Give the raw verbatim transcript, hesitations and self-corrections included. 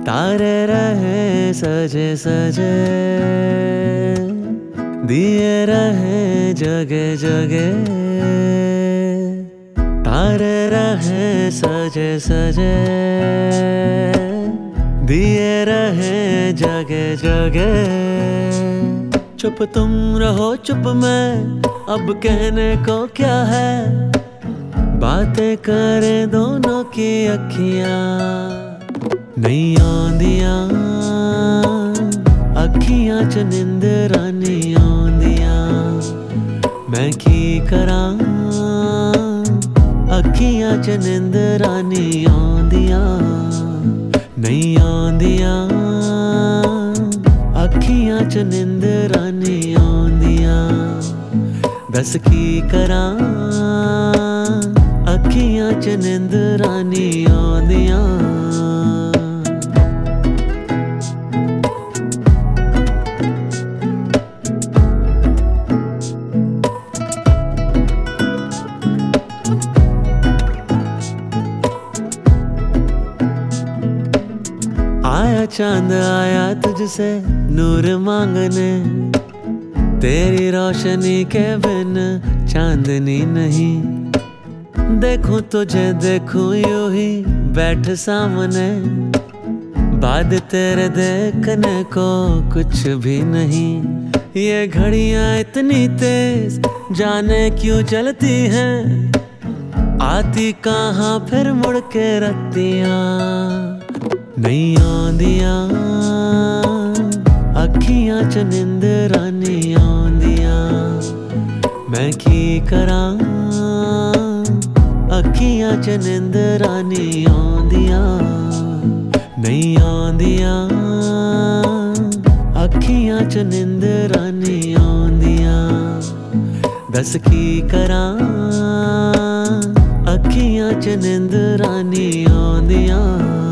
तारे रहे सजे सजे, दिए रहे जगे जगे। तारे रहे सजे सजे, दिए रहे जगे जगे। चुप तुम रहो चुप मैं, अब कहने को क्या है। बातें करे दोनों की अखियां, नहीं आंदियां अखियां च निंदरा नहीं आंदियां। मैं की करां अखियां च निंदरा नहीं आंदियां, नहीं आंदियां अखियां च निंदरा नहीं आंदियां। दस की करां अखियां च निंदरा नहीं आंदियां। आया चांद आया तुझसे नूर मांगने, तेरी रोशनी के बिन चांदनी नहीं। देखूं तुझे देखूं यूं ही बैठ सामने, बाद तेरे देखने को कुछ भी नहीं। ये घड़ियां इतनी तेज जाने क्यों चलती हैं, आती कहाँ फिर मुड़ के रत्तियां। नहीं आंदियां अखियां च निंदरा नहीं आंदियां। मैं की करां अखियां च निंदरा नहीं आंदियां, नहीं आंदियां अखियां च निंदरा नहीं आंदियां। दस की करां अखियां च निंदरा नहीं आंदियां।